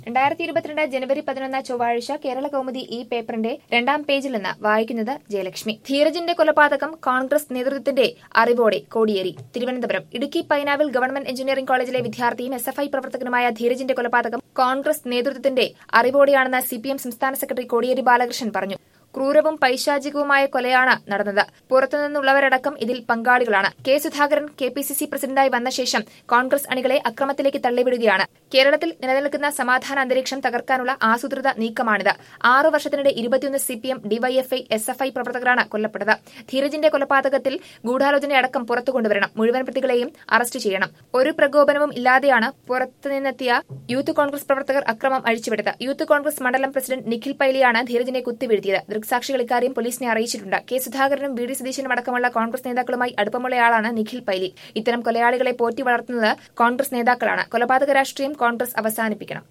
2022 ജനുവരി 11 ചൊവ്വാഴ്ച കേരള കൗമുദി ഈ പേപ്പറിന്റെ 2ാം പേജിൽ നിന്ന് വായിക്കുന്നത് ജയലക്ഷ്മി. ധീരജിന്റെ കൊലപാതകം കോൺഗ്രസ് നേതൃത്വത്തിന്റെ അറിവോടെ കോടിയേറി. തിരുവനന്തപുരം ഇടുക്കി പൈനാവിൽ ഗവൺമെന്റ് എഞ്ചിനീയറിംഗ് കോളേജിലെ വിദ്യാർത്ഥിയും എസ്എഫ്ഐ പ്രവർത്തകനുമായ ധീരജിന്റെ കൊലപാതകം കോൺഗ്രസ് നേതൃത്വത്തിന്റെ അറിവോടെയാണെന്ന് സിപിഎം സംസ്ഥാന സെക്രട്ടറി കോടിയേരി ബാലകൃഷ്ണൻ പറഞ്ഞു. ക്രൂരവും പൈശാചികവുമായ കൊലയാണ് നടന്നത്. പുറത്തുനിന്നുള്ളവരടക്കം ഇതിൽ പങ്കാളികളാണ്. കെ സുധാകരൻ കെപിസിസി പ്രസിഡന്റായി വന്ന ശേഷം കോൺഗ്രസ് അണികളെ അക്രമത്തിലേക്ക് തള്ളിവിടുകയാണ്. കേരളത്തിൽ നിലനിൽക്കുന്ന സമാധാന അന്തരീക്ഷം തകർക്കാനുള്ള ആസൂത്രിത നീക്കമാണിത്. 6 വർഷത്തിനിടെ 21 സിപിഎം, ഡിവൈഎഫ്ഐ, എസ്എഫ്ഐ പ്രവർത്തകരാണ് കൊല്ലപ്പെട്ടത്. ധീരജിന്റെ കൊലപാതകത്തിൽ ഗൂഢാലോചനയടക്കം പുറത്തുകൊണ്ടുവരണം. മുഴുവൻ പ്രതികളെയും അറസ്റ്റ് ചെയ്യണം. ഒരു പ്രകോപനവും ഇല്ലാതെയാണ് പുറത്തുനിന്നെത്തിയ യൂത്ത് കോൺഗ്രസ് പ്രവർത്തകർ അക്രമം അഴിച്ചുവിട്ടത്. യൂത്ത് കോൺഗ്രസ് മണ്ഡലം പ്രസിഡന്റ് നിഖിൽ പൈലിയാണ് ധീരജിനെ കുത്തിവീഴ്ത്തിയത്. ദൃക്സാക്ഷികൾ ഇക്കാര്യം പോലീസിനെ അറിയിച്ചിട്ടുണ്ട്. കെ സുധാകരനും വി ഡി സതീശനും അടക്കമുള്ള കോൺഗ്രസ് നേതാക്കളുമായി അടുപ്പമുള്ളയാളാണ് നിഖിൽ പൈലി. ഇത്തരം കൊലയാളികളെ പോറ്റി വളർത്തുന്നത് കോൺഗ്രസ് നേതാക്കളാണ്. കൊലപാതക രാഷ്ട്രീയം കോൺഗ്രസ് അവസാനിപ്പിക്കണം.